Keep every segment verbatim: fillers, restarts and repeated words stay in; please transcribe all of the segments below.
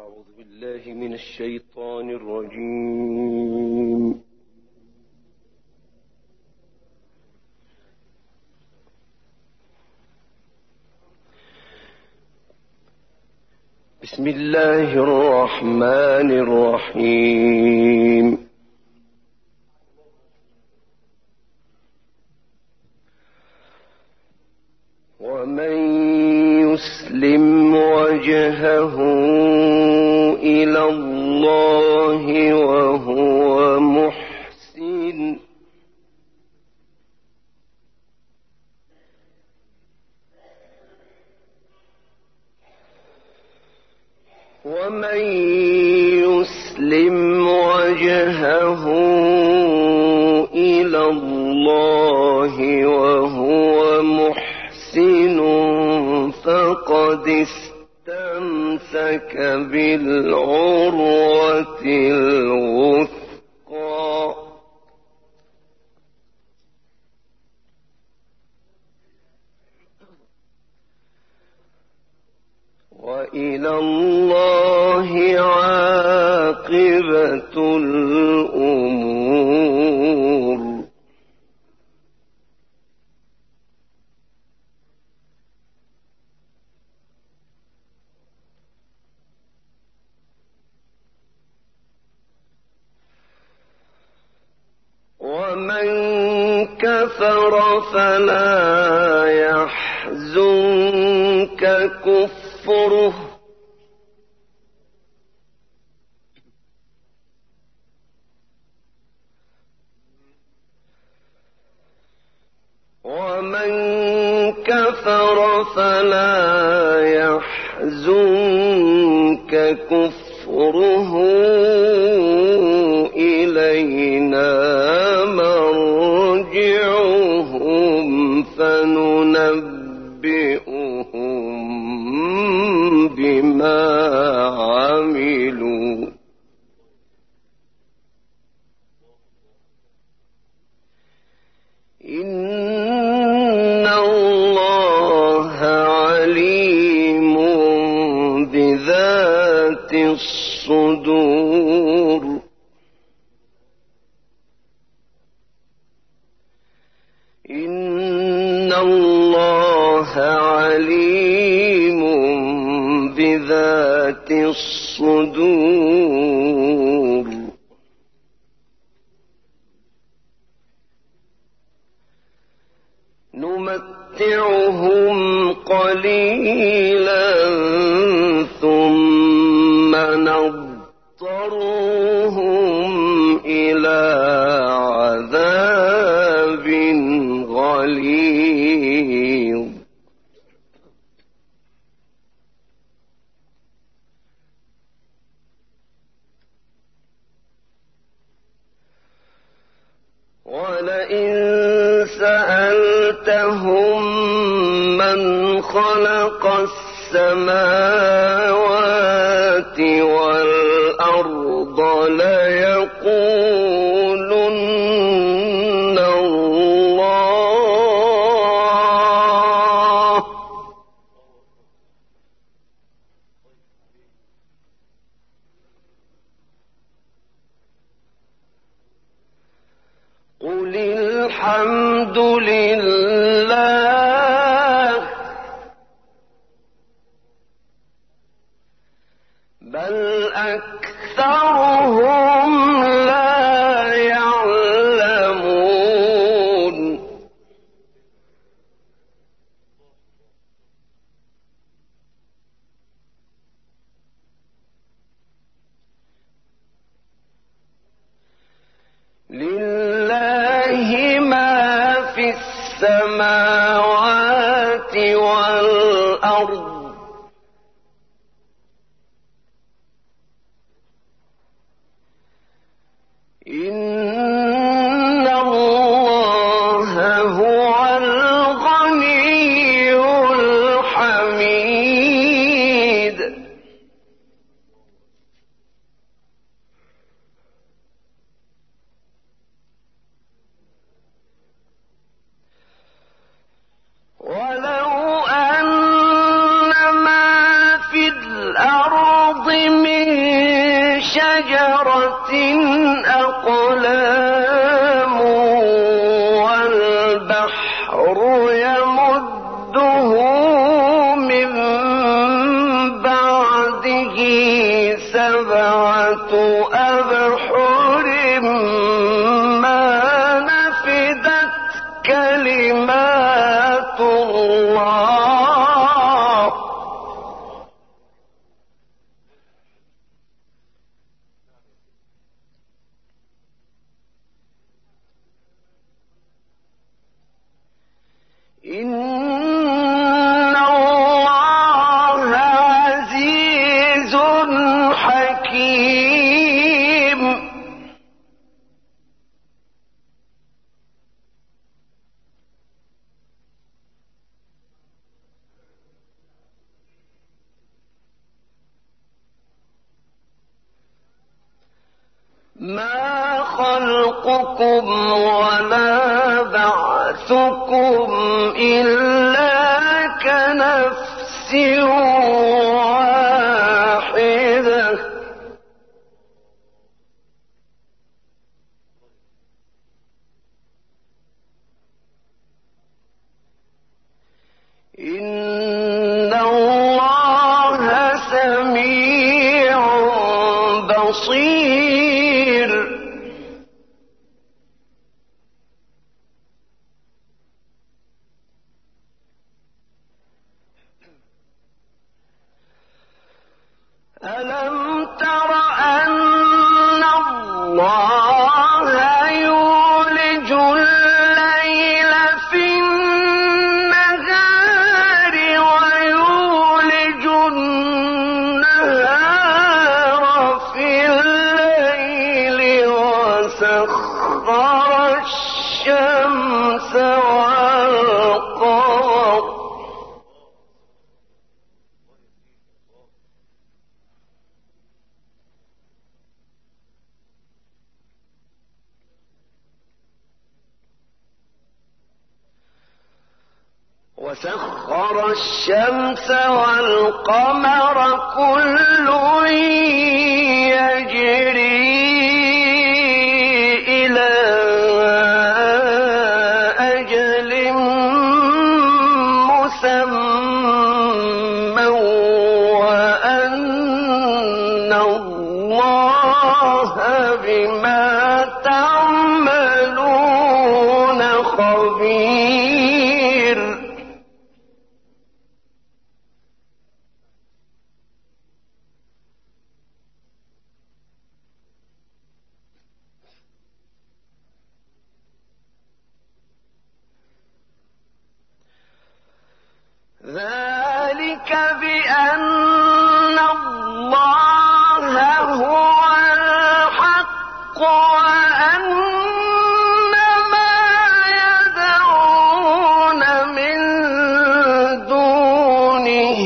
أعوذ بالله من الشيطان الرجيم. بسم الله الرحمن الرحيم. ومن يسلم وجهه إلى الله وهو محسن ومن يسلم وجهه إلى الله وهو محسن فقد استمسك بالعروة الوثقى وإلى الله عاقبة الأمور. ومن كفر فلا يحزنك كفره ومن كفر فلا يحزنك كفره إلينا مرجعهم فننبئهم بما عملوا إن الله عليم بذات الصدور. إن الله عليم بذات الصدور. نمتعهم قليلا ثم نضطرهم إلى عذاب غليظ. ولئن سألتهم من خلق السماوات والأرض ليقولن الله قل الحمد لله بل أكثرهم لا يعلمون. لله ما في السماوات والأرض إن الله هو الغني الحميد. شجرة أقلام والبحر يمده من بعده سبعة أبحر ما نفدت كلمات الله. إن الله عزيز حكيم. ما خلقكم ولا بعثكم إلا كنفس واحدة. إن الله سميع بصير. ألم تر أن الله يولج الليل في النهار ويولج النهار في الليل وسخر الشمس والقمر وسخر الشمس والقمر كل يجري إلى أجل مسمى وأن الله بما تعملون خبير. ذلك بأن الله هو الحق وأن ما يدعون من دونه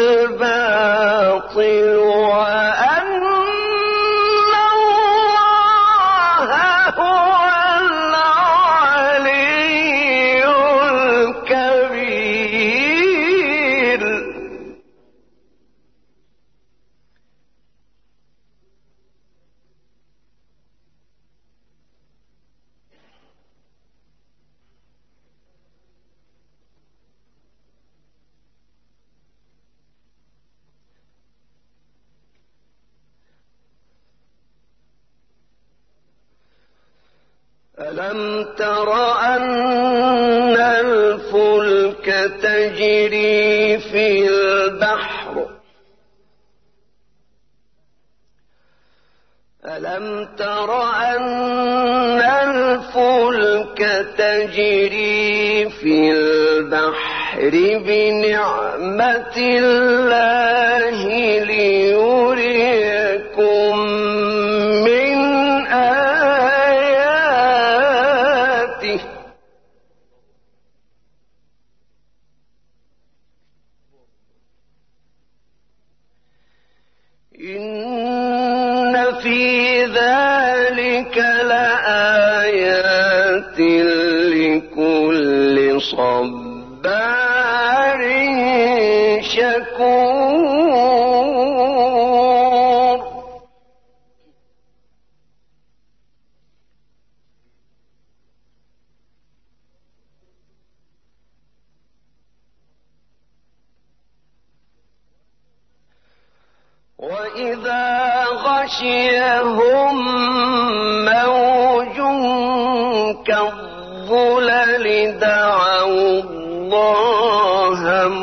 الباطل وأن الله هو العلي الكبير. ألم تر أن الفلك تجري في البحر ألم تر أن الفلك تجري في البحر بنعمة الله ليريكم من آياته إن في ذلك لآيات لكل صبار شكور. وإذا غشيهم موج كالظلل دعوا الله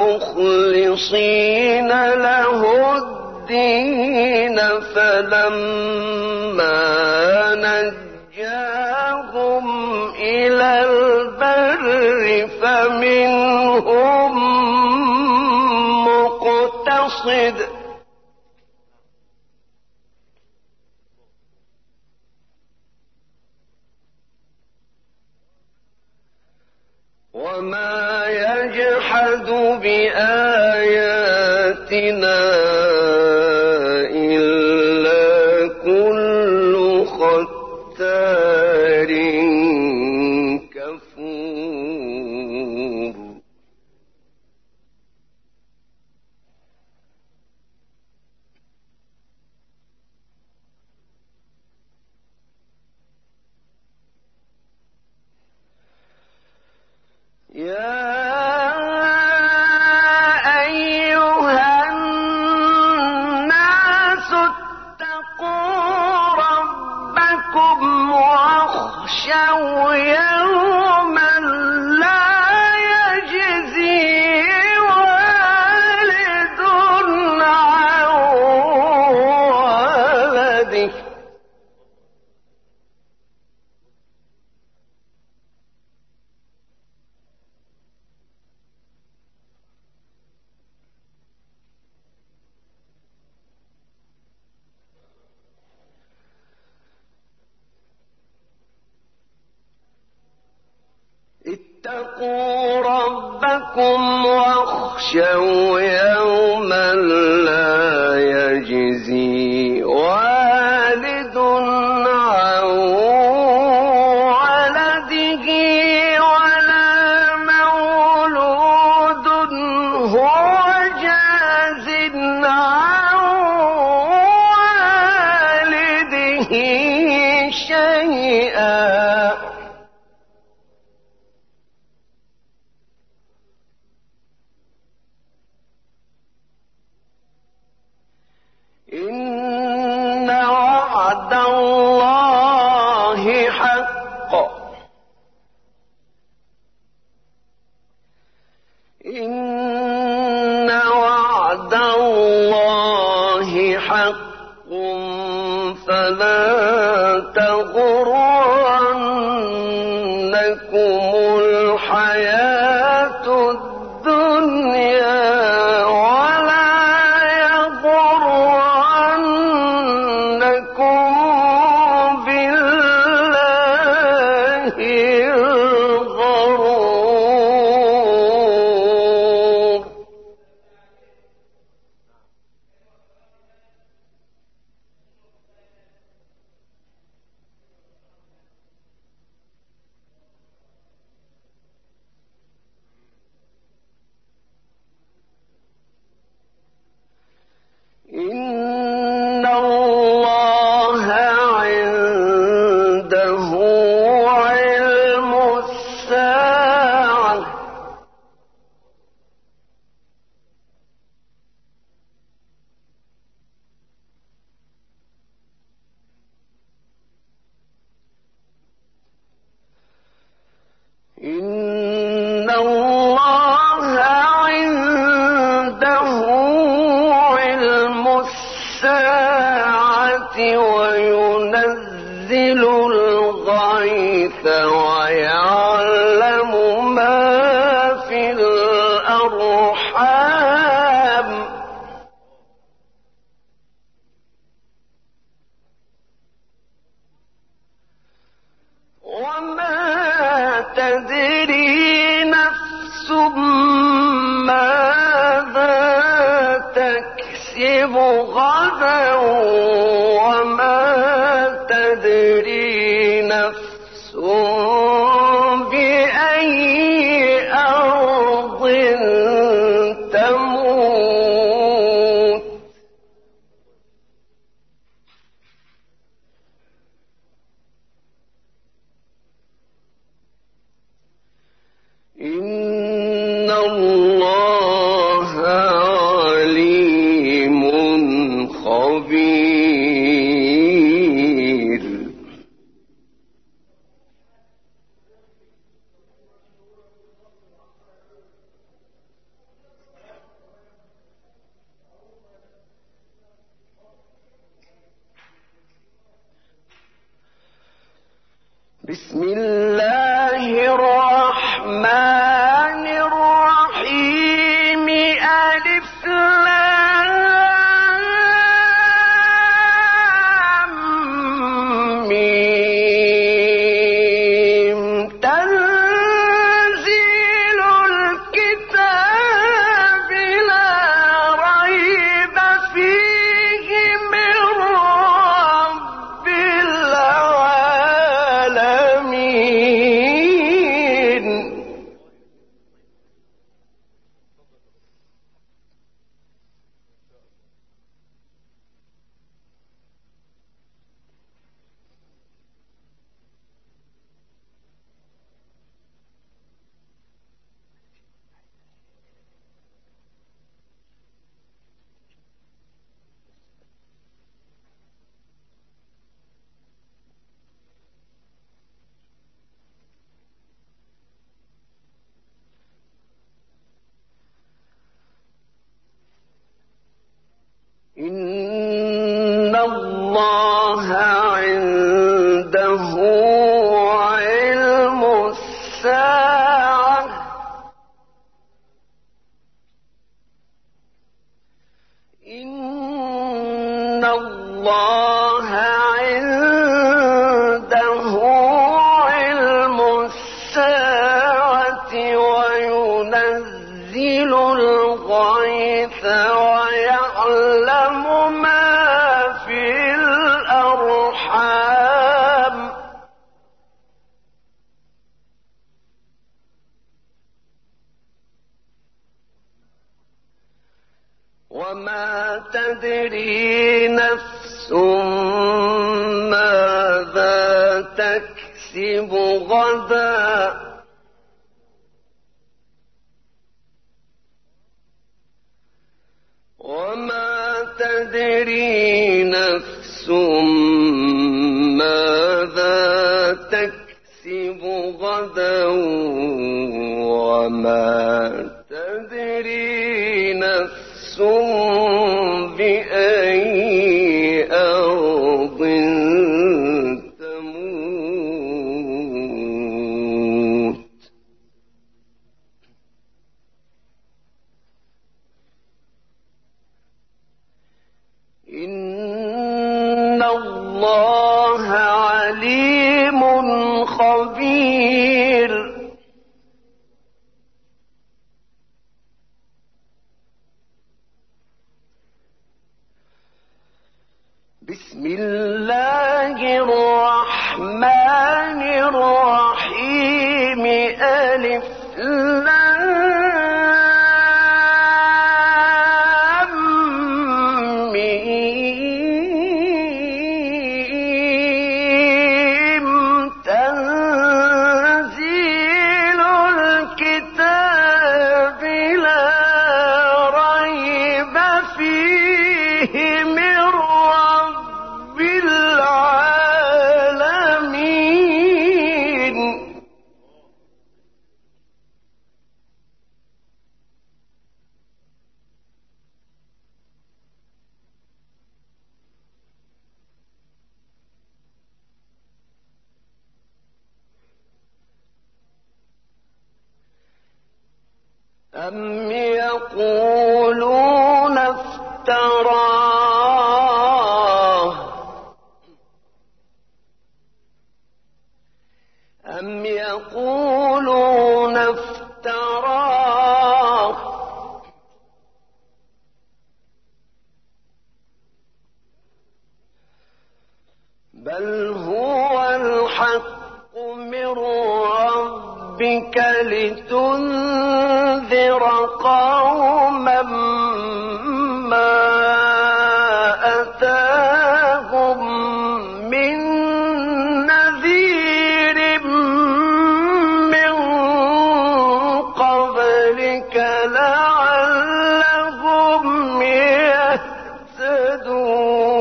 مخلصين له الدين فلما نجاهم إلى البر فمنهم مقتصد وما يجحد بآياتنا إلا كل ختار كفور. يا أيها الناس اتقوا ربكم واخشوا يوما لا يجزي والد عن ولده اتقوا ربكم واخشوا يوما لا يجزي والد عن ولده ولا مولود هو جاز عن والده شيئا إن وعد الله حق إن وعد الله حق فلا تغرنكم الحياة الدنيا إن الله عنده علم الساعة إن الله عنده الساعة وينزل الغيث ويعلم ما في الأرحام وما تدري نفس ماذا تكسب غدا وما تدري نفس بأي أرض تموت إن الله عليم خبير خبير. بسم الله الرحمن الرحيم. ألف لام ميم. تنزيل الكتاب لا ريب فيه من رب العالمين. إن الله عنده علم الساعة إن الله عنده علم الساعة وينزل الغيث ويعلم ما في الأرحام وما تدري نفس ماذا تكسب غدا وما تدري نفس ماذا تكسب غدا وما تدري نفس بأي أرض تموت. إن الله عليم خبير. بسم الله الرحمن الرحيم. ألف لام ميم. تنزيل الكتاب لا ريب فيه من رب العالمين. أم يقولون افتراه أم يقولون افتراه بل هو الحق من ربك لتنذر قوما ما أتاهم من نذير من قبلك لعلهم يهتدون.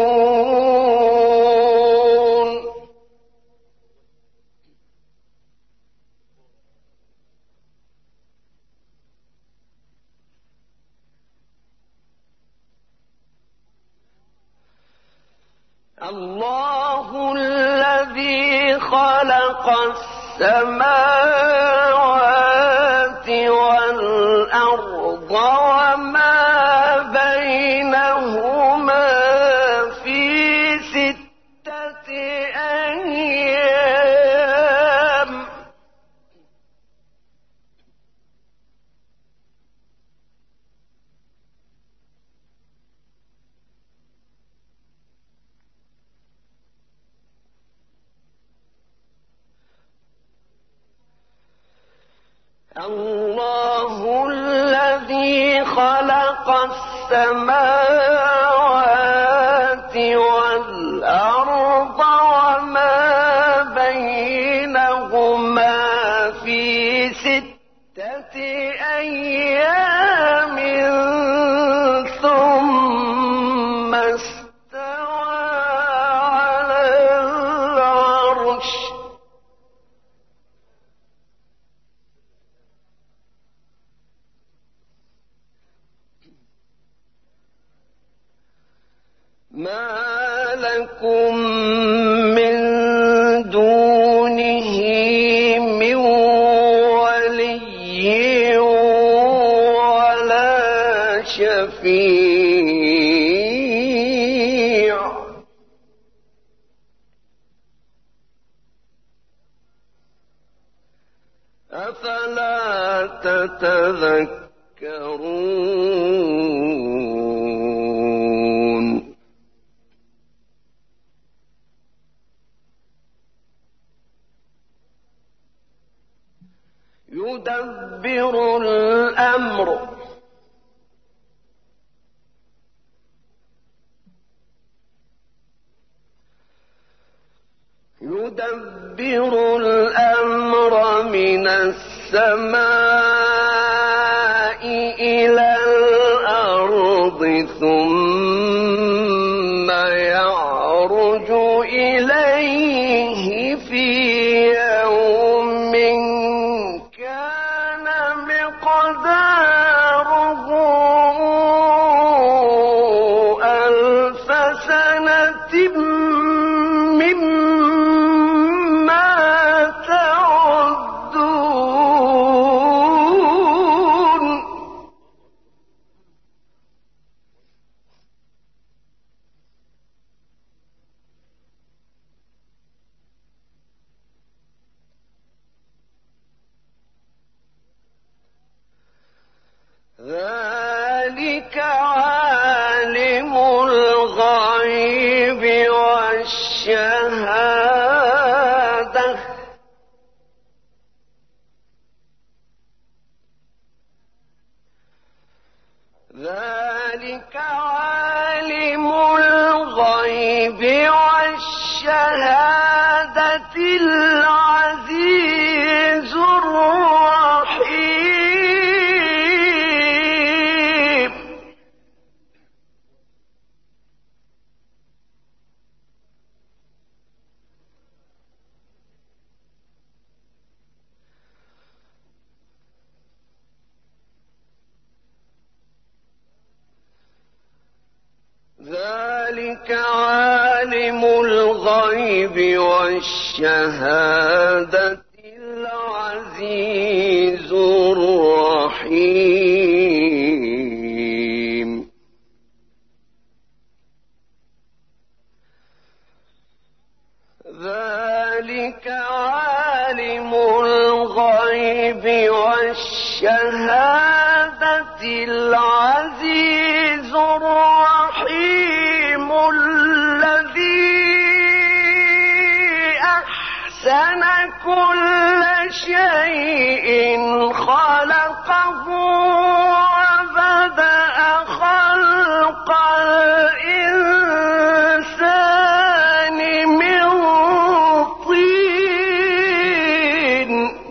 الله الذي خلق السماوات والأرض وما بينهما في ستة أيام الله الذي خلق السماوات والأرض وما بينهما في ستة أيام ثم استوى على العرش ما لكم من دونه من ولي ولا شفيع أفلا تتذكرون يدبر الأمر يدبر الأمر من السماء إلى الأرض ثم يعرج إليه في يوم كان مقداره ألف سنة مما تعدون ذلك عالم الغيب والشهادة ذلك عالم الغيب والشهادة العزيز الرحيم ذلك عالم الغيب والشهادة العزيز الرحيم ذلك عالم الغيب والشهادة العزيز الرحيم الذي أحسن كل شيء خلقه وبدأ خلق الإنسان من طين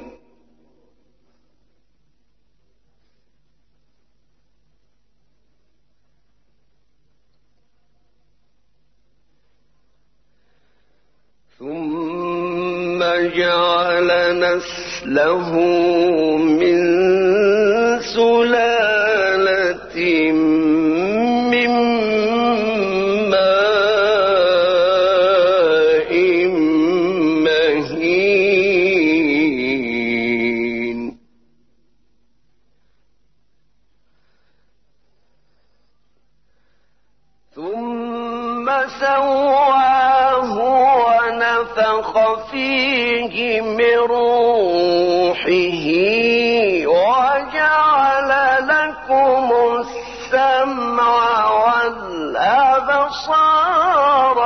ثم جعل نسله من سلالة من فسواه ونفخ فيه من روحه وجعل لكم السمع والأبصار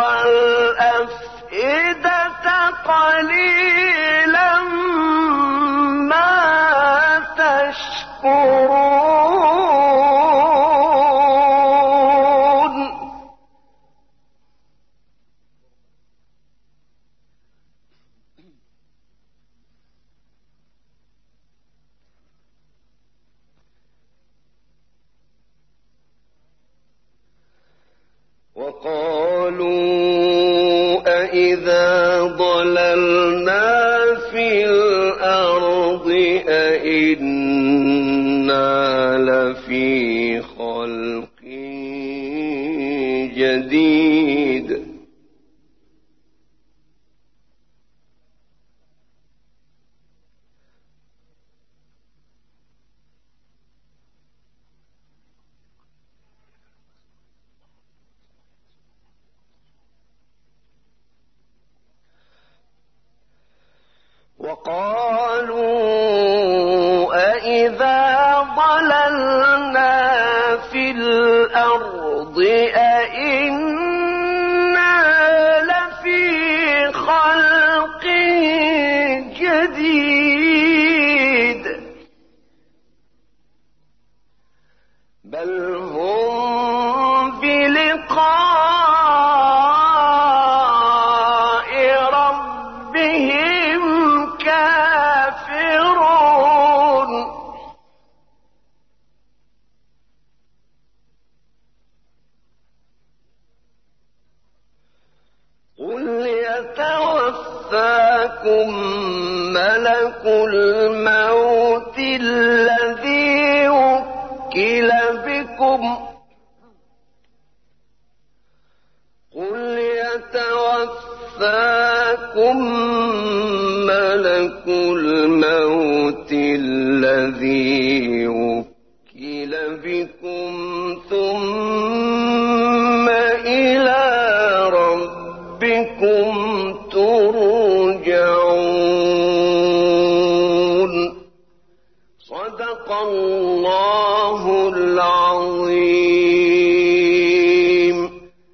والأفئدة قليلا ما تشكرون. وقالوا أإذا ضللنا في الأرض أإنا لفي خلق جديد وقالوا أإذا ضللنا في الأرض أإنا لفي خلق جديد بل هم بلقاء ربهم كافرون. قل يتوفاكم ملك الموت الذي وكل بكم قل يتوفاكم ملك الموت الذي وكل بكم ثم إلى ربكم ترجعون. صدق الله